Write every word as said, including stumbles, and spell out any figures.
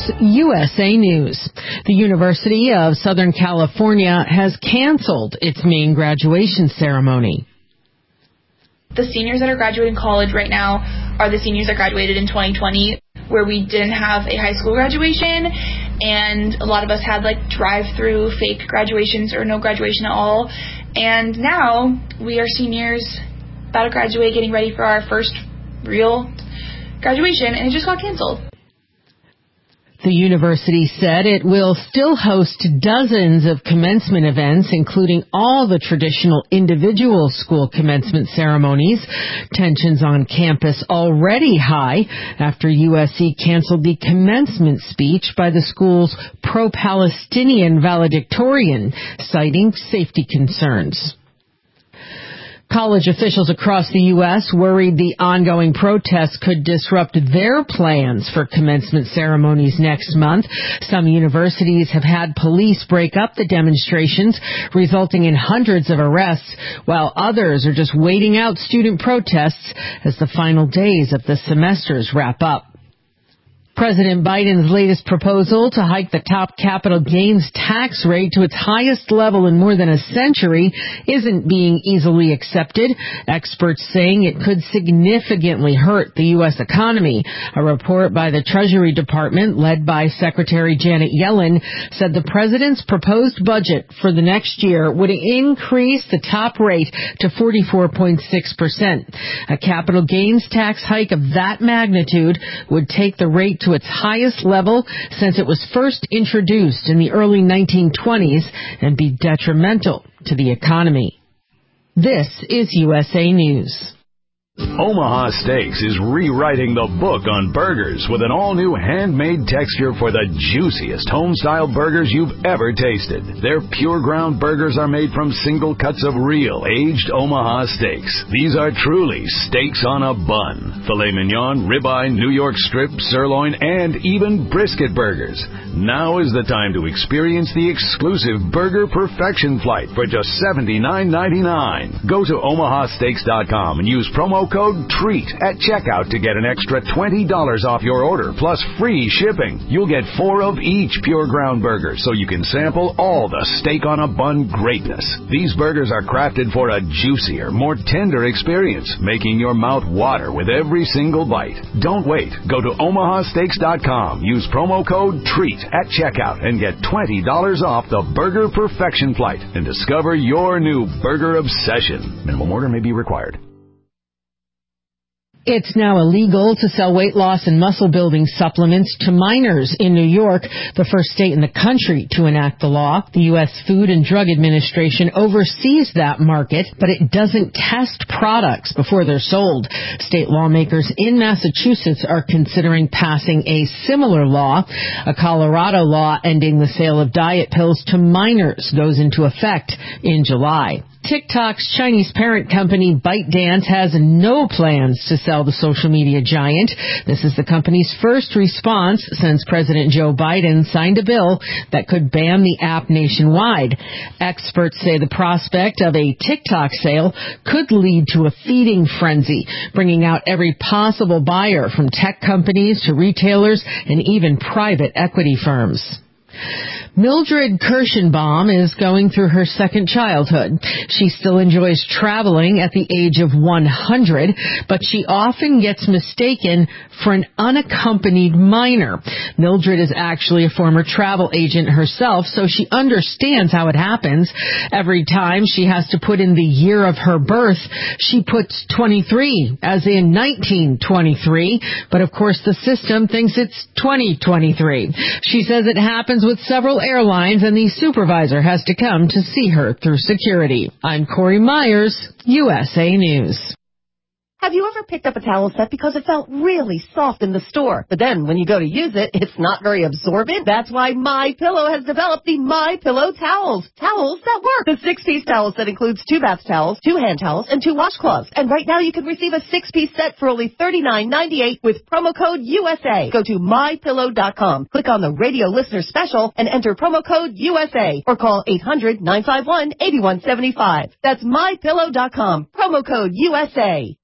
This U S A News. The University of Southern California has canceled its main graduation ceremony. The seniors that are graduating college right now are the seniors that graduated in twenty twenty, where we didn't have a high school graduation, and a lot of us had like drive-through fake graduations or no graduation at all. And now we are seniors about to graduate, getting ready for our first real graduation, and it just got canceled. The university said it will still host dozens of commencement events, including all the traditional individual school commencement ceremonies. Tensions on campus already high after U S C canceled the commencement speech by the school's pro-Palestinian valedictorian, citing safety concerns. College officials across the U S worried the ongoing protests could disrupt their plans for commencement ceremonies next month. Some universities have had police break up the demonstrations, resulting in hundreds of arrests, while others are just waiting out student protests as the final days of the semesters wrap up. President Biden's latest proposal to hike the top capital gains tax rate to its highest level in more than a century isn't being easily accepted. Experts saying it could significantly hurt the U S economy. A report by the Treasury Department, led by Secretary Janet Yellen, said the president's proposed budget for the next year would increase the top rate to forty-four point six percent. A capital gains tax hike of that magnitude would take the rate to its highest level since it was first introduced in the early nineteen twenties and be detrimental to the economy. This is U S A News. Omaha Steaks is rewriting the book on burgers with an all-new handmade texture for the juiciest home-style burgers you've ever tasted. Their pure ground burgers are made from single cuts of real aged Omaha steaks. These are truly steaks on a bun. Filet mignon, ribeye, New York strip, sirloin, and even brisket burgers. Now is the time to experience the exclusive Burger Perfection Flight for just seventy-nine ninety-nine. Go to omaha steaks dot com and use promo code TREAT at checkout to get an extra twenty dollars off your order, plus free shipping. You'll get four of each pure ground burger, so you can sample all the steak on a bun greatness. These burgers are crafted for a juicier, more tender experience, making your mouth water with every single bite. Don't wait. Go to omaha steaks dot com, use promo code TREAT at checkout, and get twenty dollars off the Burger Perfection Flight and discover your new burger obsession. Minimum order may be required. It's now illegal to sell weight loss and muscle-building supplements to minors in New York, the first state in the country to enact the law. The U S Food and Drug Administration oversees that market, but it doesn't test products before they're sold. State lawmakers in Massachusetts are considering passing a similar law. A Colorado law ending the sale of diet pills to minors goes into effect in July. TikTok's Chinese parent company ByteDance has no plans to sell the social media giant. This is the company's first response since President Joe Biden signed a bill that could ban the app nationwide. Experts say the prospect of a TikTok sale could lead to a feeding frenzy, bringing out every possible buyer from tech companies to retailers and even private equity firms. Mildred Kirschenbaum is going through her second childhood. She still enjoys traveling at the age of one hundred, but she often gets mistaken for an unaccompanied minor. Mildred is actually a former travel agent herself, so she understands how it happens. Every time she has to put in the year of her birth, she puts twenty-three, as in nineteen twenty-three, but of course the system thinks it's twenty twenty-three. She says it happens with several airlines, and the supervisor has to come to see her through security. I'm Corey Myers, U S A News. Have you ever picked up a towel set because it felt really soft in the store, but then when you go to use it, it's not very absorbent? That's why MyPillow has developed the MyPillow towels. Towels that work. The six-piece towel set includes two bath towels, two hand towels, and two washcloths. And right now you can receive a six-piece set for only thirty-nine ninety-eight with promo code U S A. Go to my pillow dot com, click on the radio listener special, and enter promo code U S A, or call eight hundred nine five one eight one seven five. That's my pillow dot com, promo code U S A.